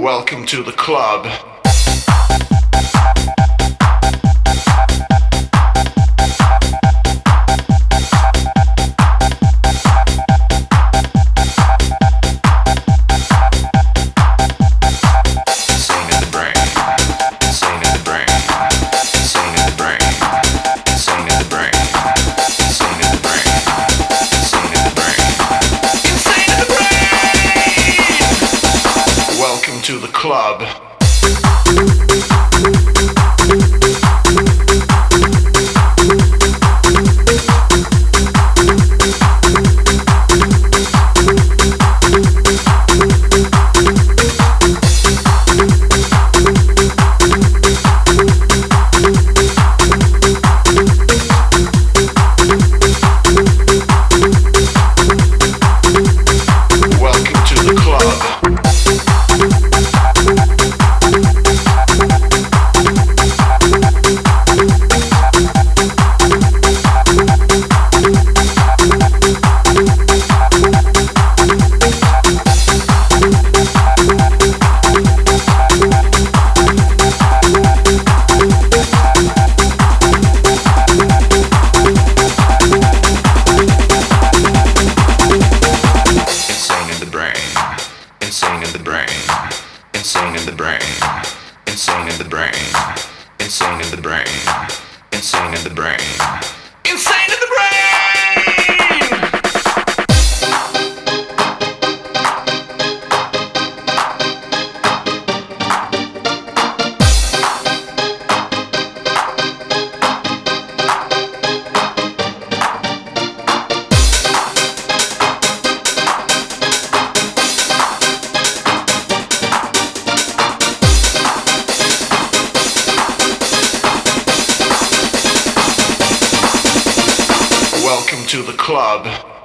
Welcome to the club. To the club. Welcome to the club. Insane in the brain, insane in the brain, insane in the brain, insane in the brain, insane in the brain, insane in the brain. Welcome to the club.